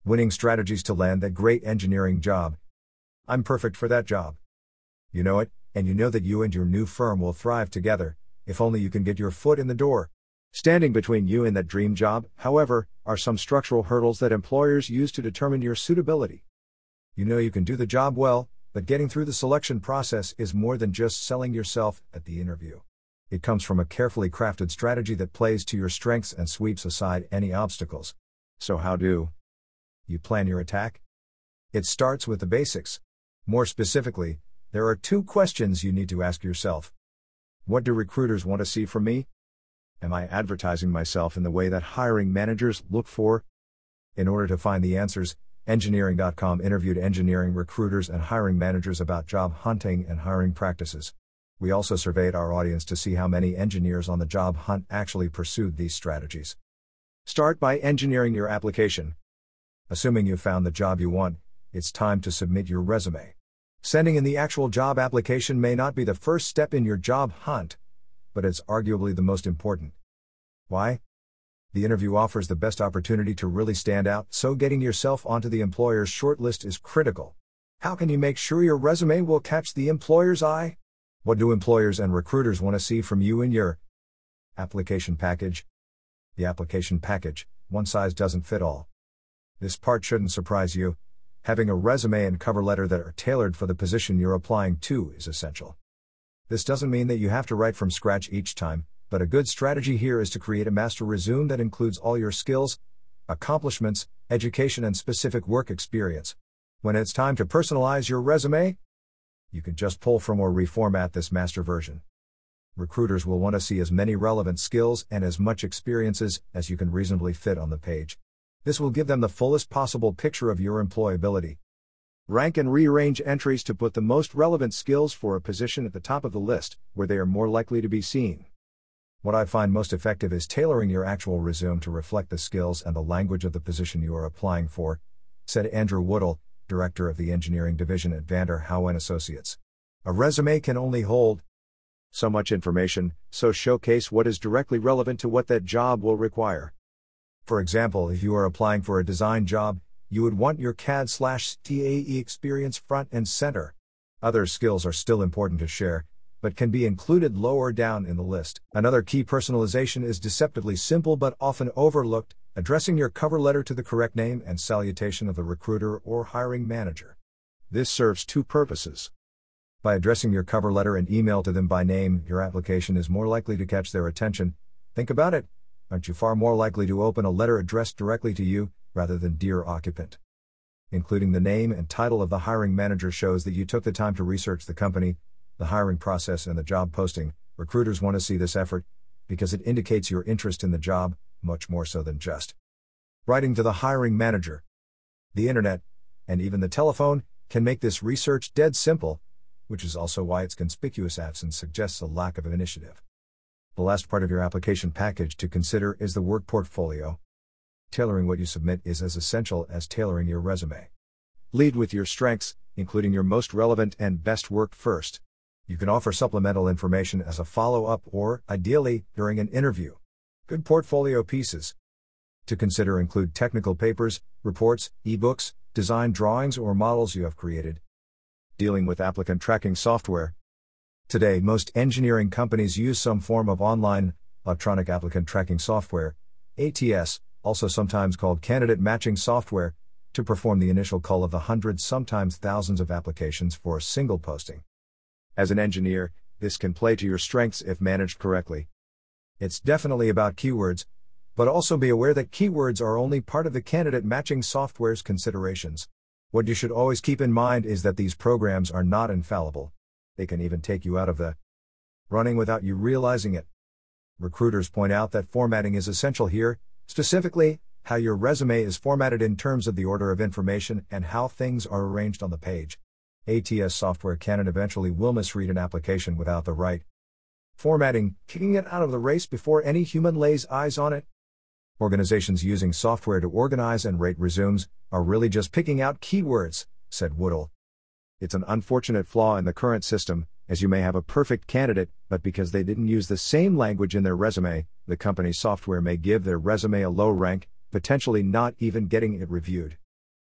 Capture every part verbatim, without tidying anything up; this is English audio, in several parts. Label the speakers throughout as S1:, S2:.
S1: Winning strategies to land that great engineering job. I'm perfect for that job. You know it, and you know that you and your new firm will thrive together, if only you can get your foot in the door. Standing between you and that dream job, however, are some structural hurdles that employers use to determine your suitability. You know you can do the job well, but getting through the selection process is more than just selling yourself at the interview. It comes from a carefully crafted strategy that plays to your strengths and sweeps aside any obstacles. So how do you plan your attack? It starts with the basics. More specifically, there are two questions you need to ask yourself. What do recruiters want to see from me? Am I advertising myself in the way that hiring managers look for? In order to find the answers, Engineering dot com interviewed engineering recruiters and hiring managers about job hunting and hiring practices. We also surveyed our audience to see how many engineers on the job hunt actually pursued these strategies. Start by engineering your application. Assuming you've found the job you want, it's time to submit your resume. Sending in the actual job application may not be the first step in your job hunt, but it's arguably the most important. Why? The interview offers the best opportunity to really stand out, so getting yourself onto the employer's shortlist is critical. How can you make sure your resume will catch the employer's eye? What do employers and recruiters want to see from you in your application package? The application package, one size doesn't fit all. This part shouldn't surprise you. Having a resume and cover letter that are tailored for the position you're applying to is essential. This doesn't mean that you have to write from scratch each time, but a good strategy here is to create a master resume that includes all your skills, accomplishments, education, and specific work experience. When it's time to personalize your resume, you can just pull from or reformat this master version. Recruiters will want to see as many relevant skills and as much experiences as you can reasonably fit on the page. This will give them the fullest possible picture of your employability. Rank and rearrange entries to put the most relevant skills for a position at the top of the list, where they are more likely to be seen. What I find most effective is tailoring your actual resume to reflect the skills and the language of the position you are applying for, said Andrew Woodall, director of the engineering division at Vander Howe and Associates. A resume can only hold so much information, so showcase what is directly relevant to what that job will require. For example, if you are applying for a design job, you would want your C A D slash T A E experience front and center. Other skills are still important to share, but can be included lower down in the list. Another key personalization is deceptively simple but often overlooked, addressing your cover letter to the correct name and salutation of the recruiter or hiring manager. This serves two purposes. By addressing your cover letter and email to them by name, your application is more likely to catch their attention. Think about it. Aren't you far more likely to open a letter addressed directly to you, rather than Dear Occupant? Including the name and title of the hiring manager shows that you took the time to research the company, the hiring process, and the job posting. Recruiters want to see this effort, because it indicates your interest in the job, much more so than just writing to the hiring manager. The internet, and even the telephone, can make this research dead simple, which is also why its conspicuous absence suggests a lack of initiative. The last part of your application package to consider is the work portfolio. Tailoring what you submit is as essential as tailoring your resume. Lead with your strengths, including your most relevant and best work first. You can offer supplemental information as a follow-up or, ideally, during an interview. Good portfolio pieces to consider include technical papers, reports, ebooks, design drawings, or models you have created. Dealing with applicant tracking software. Today, most engineering companies use some form of online, electronic applicant tracking software, A T S, also sometimes called candidate matching software, to perform the initial cull of the hundreds, sometimes thousands of applications for a single posting. As an engineer, this can play to your strengths if managed correctly. It's definitely about keywords, but also be aware that keywords are only part of the candidate matching software's considerations. What you should always keep in mind is that these programs are not infallible. They can even take you out of the running without you realizing it. Recruiters point out that formatting is essential here, specifically, how your resume is formatted in terms of the order of information and how things are arranged on the page. A T S software can and eventually will misread an application without the right formatting, kicking it out of the race before any human lays eyes on it. Organizations using software to organize and rate resumes are really just picking out keywords, said Woodall. It's an unfortunate flaw in the current system, as you may have a perfect candidate, but because they didn't use the same language in their resume, the company's software may give their resume a low rank, potentially not even getting it reviewed.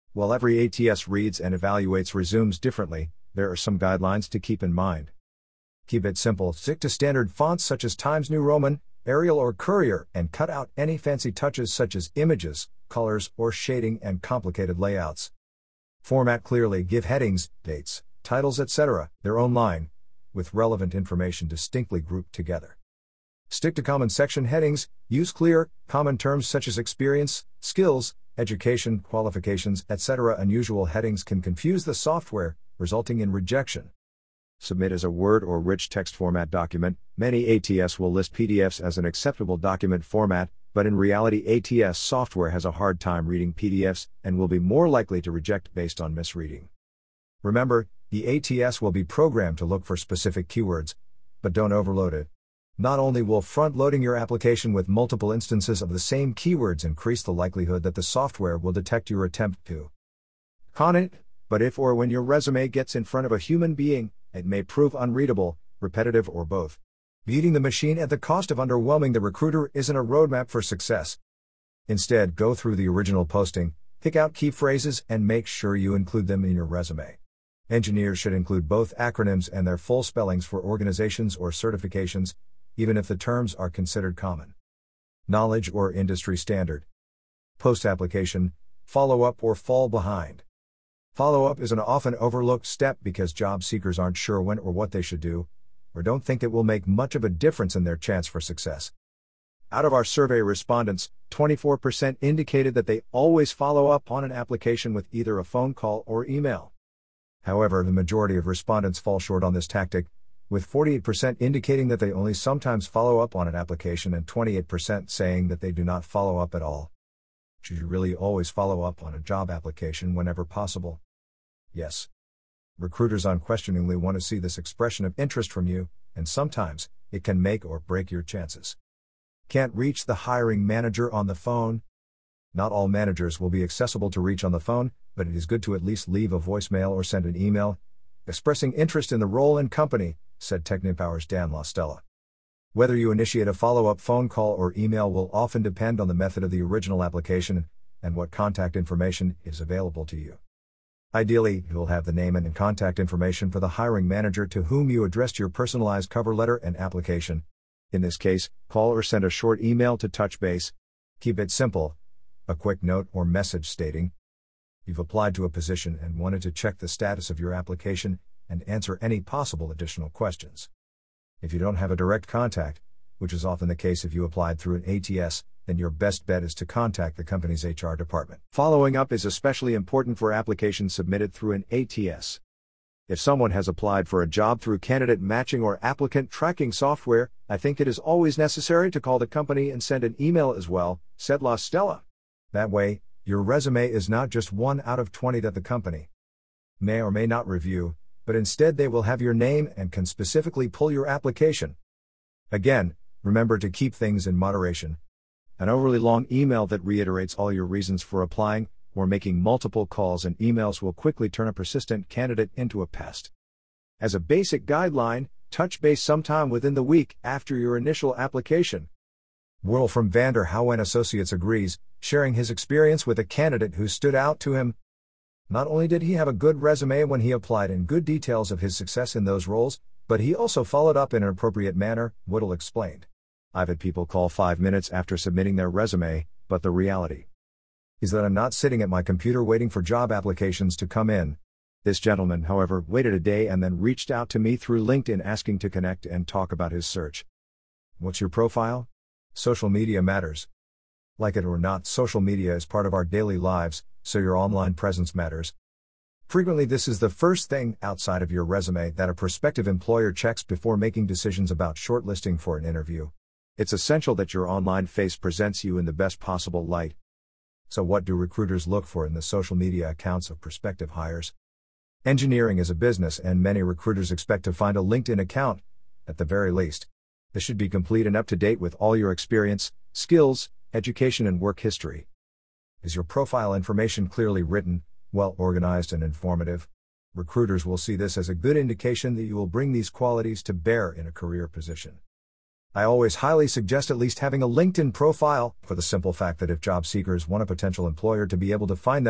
S1: While every A T S reads and evaluates resumes differently, there are some guidelines to keep in mind. Keep it simple, stick to standard fonts such as Times New Roman, Arial or Courier, and cut out any fancy touches such as images, colors, or shading and complicated layouts. Format clearly, give headings, dates, titles, et cetera their own line, with relevant information distinctly grouped together. Stick to common section headings, use clear, common terms such as experience, skills, education, qualifications, et cetera. Unusual headings can confuse the software, resulting in rejection. Submit as a Word or rich text format document. Many A T S will list P D Fs as an acceptable document format, but in reality A T S software has a hard time reading P D Fs and will be more likely to reject based on misreading. Remember, the A T S will be programmed to look for specific keywords, but don't overload it. Not only will front-loading your application with multiple instances of the same keywords increase the likelihood that the software will detect your attempt to con it, but if or when your resume gets in front of a human being, it may prove unreadable, repetitive, or both. Beating the machine at the cost of underwhelming the recruiter isn't a roadmap for success. Instead, go through the original posting, pick out key phrases, and make sure you include them in your resume. Engineers should include both acronyms and their full spellings for organizations or certifications, even if the terms are considered common knowledge or industry standard. Post-application, follow-up or fall behind. Follow-up is an often overlooked step because job seekers aren't sure when or what they should do, or don't think it will make much of a difference in their chance for success. Out of our survey respondents, twenty-four percent indicated that they always follow up on an application with either a phone call or email. However, the majority of respondents fall short on this tactic, with forty-eight percent indicating that they only sometimes follow up on an application and twenty-eight percent saying that they do not follow up at all. Should you really always follow up on a job application whenever possible? Yes. Recruiters unquestioningly want to see this expression of interest from you, and sometimes, it can make or break your chances. Can't reach the hiring manager on the phone? Not all managers will be accessible to reach on the phone, but it is good to at least leave a voicemail or send an email, expressing interest in the role and company, said Technipower's Dan LaStella. Whether you initiate a follow-up phone call or email will often depend on the method of the original application and what contact information is available to you. Ideally, you'll have the name and contact information for the hiring manager to whom you addressed your personalized cover letter and application. In this case, call or send a short email to touch base. Keep it simple. A quick note or message stating you've applied to a position and wanted to check the status of your application and answer any possible additional questions. If you don't have a direct contact, which is often the case if you applied through an A T S, then your best bet is to contact the company's H R department. Following up is especially important for applications submitted through an A T S. If someone has applied for a job through candidate matching or applicant tracking software, I think it is always necessary to call the company and send an email as well, said LaStella. That way, your resume is not just one out of twenty that the company may or may not review, but instead they will have your name and can specifically pull your application. Again, remember to keep things in moderation. An overly long email that reiterates all your reasons for applying or making multiple calls and emails will quickly turn a persistent candidate into a pest. As a basic guideline, touch base sometime within the week after your initial application. Whirl from Vander Howe and Associates agrees, sharing his experience with a candidate who stood out to him. Not only did he have a good resume when he applied and good details of his success in those roles, but he also followed up in an appropriate manner, Whittle explained. I've had people call five minutes after submitting their resume, but the reality is that I'm not sitting at my computer waiting for job applications to come in. This gentleman, however, waited a day and then reached out to me through LinkedIn asking to connect and talk about his search. What's your profile? Social media matters. Like it or not, social media is part of our daily lives, so your online presence matters. Frequently, this is the first thing outside of your resume that a prospective employer checks before making decisions about shortlisting for an interview. It's essential that your online face presents you in the best possible light. So what do recruiters look for in the social media accounts of prospective hires? Engineering is a business and many recruiters expect to find a LinkedIn account, at the very least. This should be complete and up to date with all your experience, skills, education and work history. Is your profile information clearly written, well organized and informative? Recruiters will see this as a good indication that you will bring these qualities to bear in a career position. I always highly suggest at least having a LinkedIn profile, for the simple fact that if job seekers want a potential employer to be able to find them,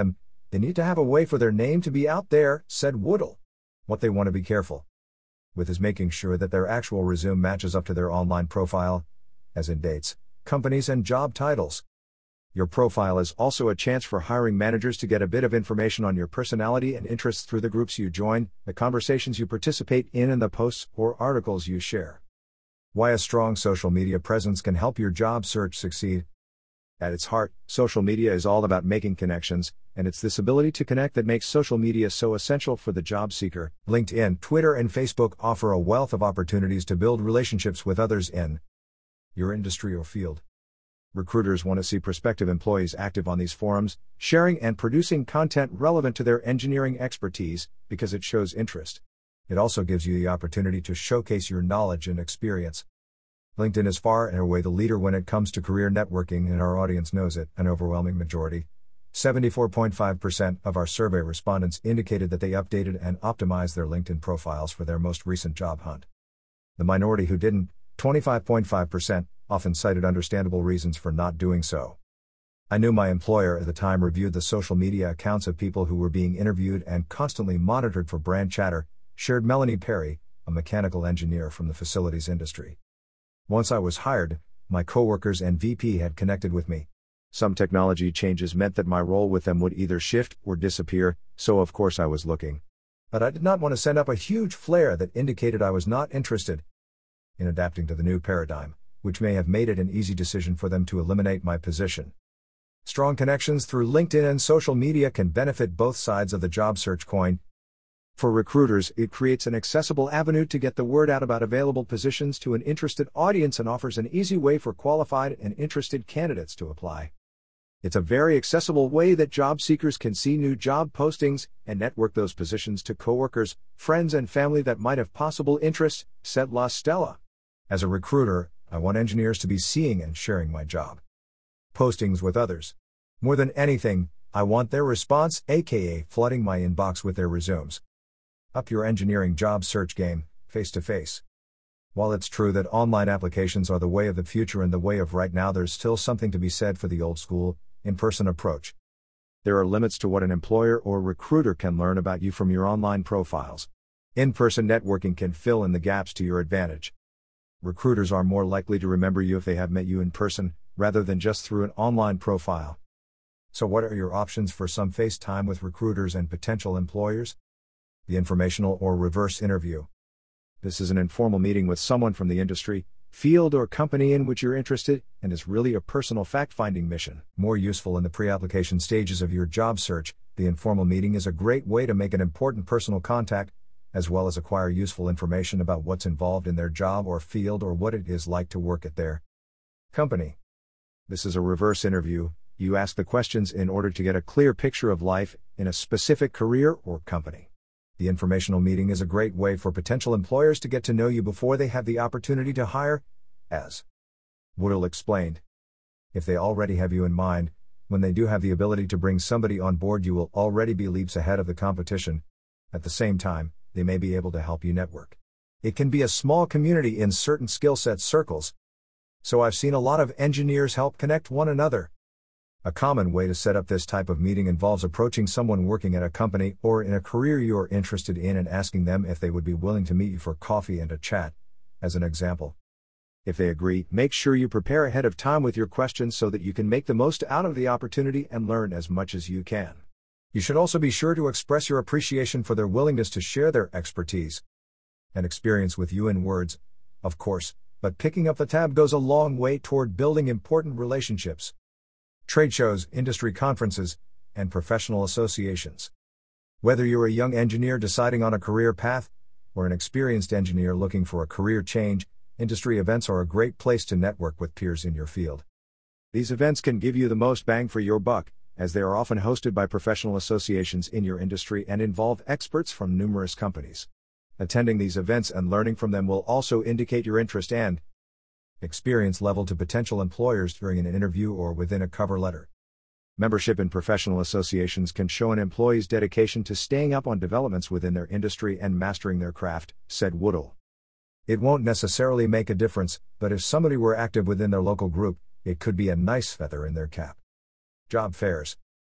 S1: They need to have a way for their name to be out there, said Woodall. What they want to be careful with is making sure that their actual resume matches up to their online profile, as in dates, companies, and job titles. Your profile is also a chance for hiring managers to get a bit of information on your personality and interests through the groups you join, the conversations you participate in, and the posts or articles you share. Why a strong social media presence can help your job search succeed. At its heart, social media is all about making connections, and it's this ability to connect that makes social media so essential for the job seeker. LinkedIn, Twitter, and Facebook offer a wealth of opportunities to build relationships with others in your industry or field. Recruiters want to see prospective employees active on these forums, sharing and producing content relevant to their engineering expertise, because it shows interest. It also gives you the opportunity to showcase your knowledge and experience. LinkedIn is far and away the leader when it comes to career networking, and our audience knows it. An overwhelming majority, seventy-four point five percent of our survey respondents indicated that they updated and optimized their LinkedIn profiles for their most recent job hunt. The minority who didn't, twenty-five point five percent, often cited understandable reasons for not doing so. I knew my employer at the time reviewed the social media accounts of people who were being interviewed and constantly monitored for brand chatter, shared Melanie Perry, a mechanical engineer from the facilities industry. Once I was hired, my coworkers and V P had connected with me. Some technology changes meant that my role with them would either shift or disappear, so of course I was looking. But I did not want to send up a huge flare that indicated I was not interested in adapting to the new paradigm, which may have made it an easy decision for them to eliminate my position. Strong connections through LinkedIn and social media can benefit both sides of the job search coin. For recruiters, it creates an accessible avenue to get the word out about available positions to an interested audience and offers an easy way for qualified and interested candidates to apply. It's a very accessible way that job seekers can see new job postings and network those positions to coworkers, friends, and family that might have possible interest, said La Stella. As a recruiter, I want engineers to be seeing and sharing my job postings with others. More than anything, I want their response, aka flooding my inbox with their resumes. Up your engineering job search game, face to face. While it's true that online applications are the way of the future and the way of right now, there's still something to be said for the old school, in-person approach. There are limits to what an employer or recruiter can learn about you from your online profiles. In-person networking can fill in the gaps to your advantage. Recruiters are more likely to remember you if they have met you in person, rather than just through an online profile. So what are your options for some face time with recruiters and potential employers? The informational or reverse interview. This is an informal meeting with someone from the industry, field, or company in which you're interested, and is really a personal fact-finding mission. More useful in the pre-application stages of your job search, the informal meeting is a great way to make an important personal contact, as well as acquire useful information about what's involved in their job or field or what it is like to work at their company. This is a reverse interview. You ask the questions in order to get a clear picture of life in a specific career or company. The informational meeting is a great way for potential employers to get to know you before they have the opportunity to hire, as Woodall explained. If they already have you in mind, when they do have the ability to bring somebody on board, you will already be leaps ahead of the competition. At the same time, they may be able to help you network. It can be a small community in certain skill set circles. So I've seen a lot of engineers help connect one another. A common way to set up this type of meeting involves approaching someone working at a company or in a career you're interested in and asking them if they would be willing to meet you for coffee and a chat, as an example. If they agree, make sure you prepare ahead of time with your questions so that you can make the most out of the opportunity and learn as much as you can. You should also be sure to express your appreciation for their willingness to share their expertise and experience with you in words, of course, but picking up the tab goes a long way toward building important relationships. Trade shows, industry conferences, and professional associations. Whether you're a young engineer deciding on a career path, or an experienced engineer looking for a career change, industry events are a great place to network with peers in your field. These events can give you the most bang for your buck, as they are often hosted by professional associations in your industry and involve experts from numerous companies. Attending these events and learning from them will also indicate your interest and experience level to potential employers during an interview or within a cover letter. Membership in professional associations can show an employee's dedication to staying up on developments within their industry and mastering their craft, said Woodall. It won't necessarily make a difference, but if somebody were active within their local group, it could be a nice feather in their cap. Job fairs.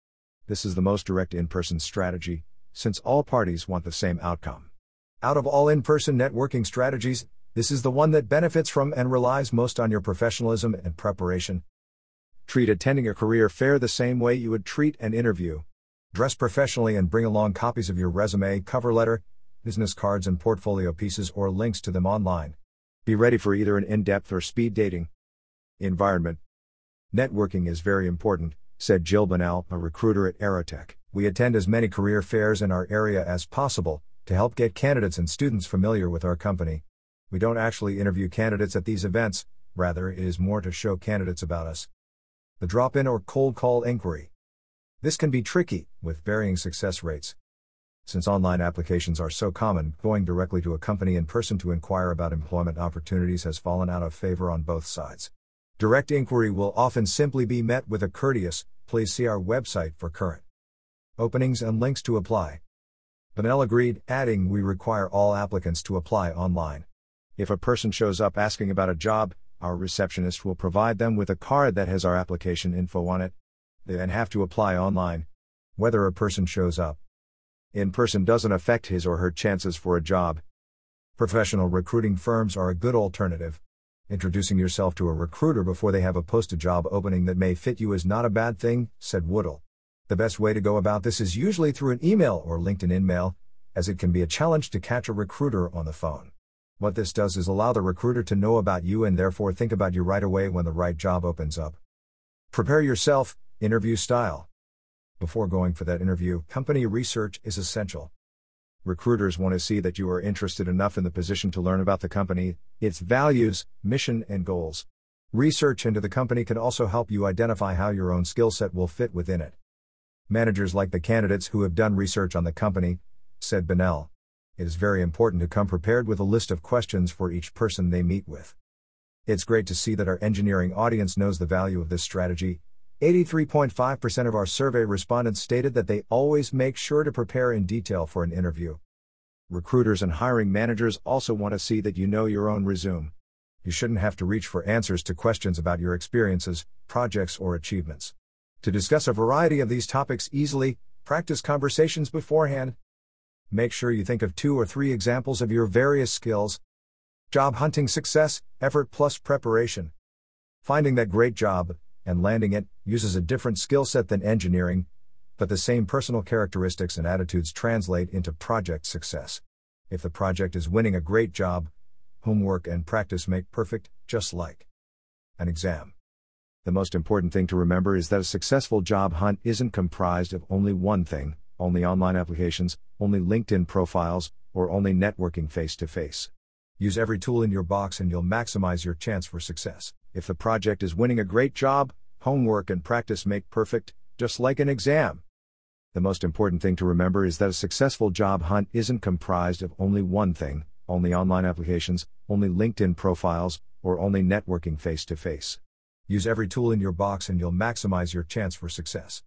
S1: This is the most direct in-person strategy, since all parties want the same outcome. Out of all in-person networking strategies, this is the one that benefits from and relies most on your professionalism and preparation. Treat attending a career fair the same way you would treat an interview. Dress professionally and bring along copies of your resume, cover letter, business cards and portfolio pieces or links to them online. Be ready for either an in-depth or speed dating environment. Networking is very important, said Jill Bunnell, a recruiter at Aerotech. We attend as many career fairs in our area as possible to help get candidates and students familiar with our company. We don't actually interview candidates at these events, rather it is more to show candidates about us. The drop-in or cold call inquiry. This can be tricky, with varying success rates. Since online applications are so common, going directly to a company in person to inquire about employment opportunities has fallen out of favor on both sides. Direct inquiry will often simply be met with a courteous, "Please see our website for current openings and links to apply." Bunnell agreed, adding, "We require all applicants to apply online. If a person shows up asking about a job, our receptionist will provide them with a card that has our application info on it. They then have to apply online. Whether a person shows up in person doesn't affect his or her chances for a job." Professional recruiting firms are a good alternative. Introducing yourself to a recruiter before they have a posted job opening that may fit you is not a bad thing, said Woodall. The best way to go about this is usually through an email or LinkedIn InMail, as it can be a challenge to catch a recruiter on the phone. What this does is allow the recruiter to know about you and therefore think about you right away when the right job opens up. Prepare yourself, interview style. Before going for that interview, company research is essential. Recruiters want to see that you are interested enough in the position to learn about the company, its values, mission, and goals. Research into the company can also help you identify how your own skill set will fit within it. Managers like the candidates who have done research on the company, said Bunnell. It is very important to come prepared with a list of questions for each person they meet with. It's great to see that our engineering audience knows the value of this strategy. eighty-three point five percent of our survey respondents stated that they always make sure to prepare in detail for an interview. Recruiters and hiring managers also want to see that you know your own resume. You shouldn't have to reach for answers to questions about your experiences, projects, or achievements. To discuss a variety of these topics easily, practice conversations beforehand. Make sure you think of two or three examples of your various skills. Job hunting success, effort plus preparation. Finding that great job and landing it uses a different skill set than engineering, but the same personal characteristics and attitudes translate into project success. If the project is winning a great job, homework and practice make perfect, just like an exam. The most important thing to remember is that a successful job hunt isn't comprised of only one thing, only online applications, only LinkedIn profiles, or only networking face-to-face. Use every tool in your box and you'll maximize your chance for success. If the project is winning a great job, homework and practice make perfect, just like an exam. The most important thing to remember is that a successful job hunt isn't comprised of only one thing, only online applications, only LinkedIn profiles, or only networking face-to-face. Use every tool in your box and you'll maximize your chance for success.